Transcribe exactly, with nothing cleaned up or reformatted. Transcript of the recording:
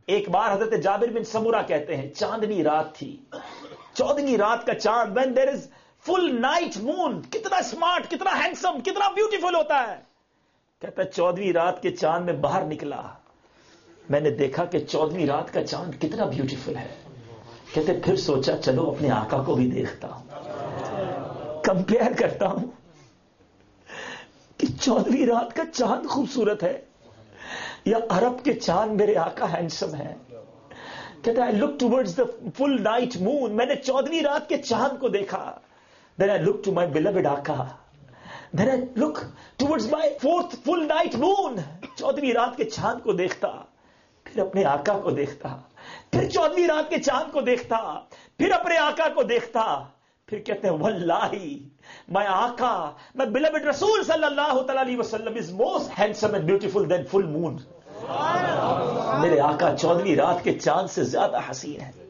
ایک بار حضرت جابر بن سمورہ کہتے ہیں چاندنی رات تھی، چودہویں رات کا چاند، when there is full night moon، کتنا اسمارٹ، کتنا ہینڈسم، کتنا بیوٹیفل ہوتا ہے. کہتا ہے چودہویں رات کے چاند میں باہر نکلا، میں نے دیکھا کہ چودہویں رات کا چاند کتنا بیوٹیفل ہے. کہتے پھر سوچا چلو اپنے آقا کو بھی دیکھتا ہوں، کمپیئر کرتا ہوں کہ چودہویں رات کا چاند خوبصورت ہے یا عرب کے چاند میرے آقا ہینڈسم ہے. کہتا ہے لک ٹوورڈز دا فل نائٹ مون، میں نے چودہویں رات کے چاند کو دیکھا. دین I look to my beloved آقا، then I look towards my fourth full night moon, چودہویں رات کے چاند کو دیکھتا، پھر اپنے آقا کو دیکھتا، پھر چودہویں رات کے چاند کو دیکھتا، پھر اپنے آقا کو دیکھتا. پھر کہتے ہیں واللہ my آقا my beloved رسول صلی اللہ تعالی علیہ وسلم is most handsome and beautiful than full moon. میرے آقا چودہویں رات کے چاند سے زیادہ حسین ہے.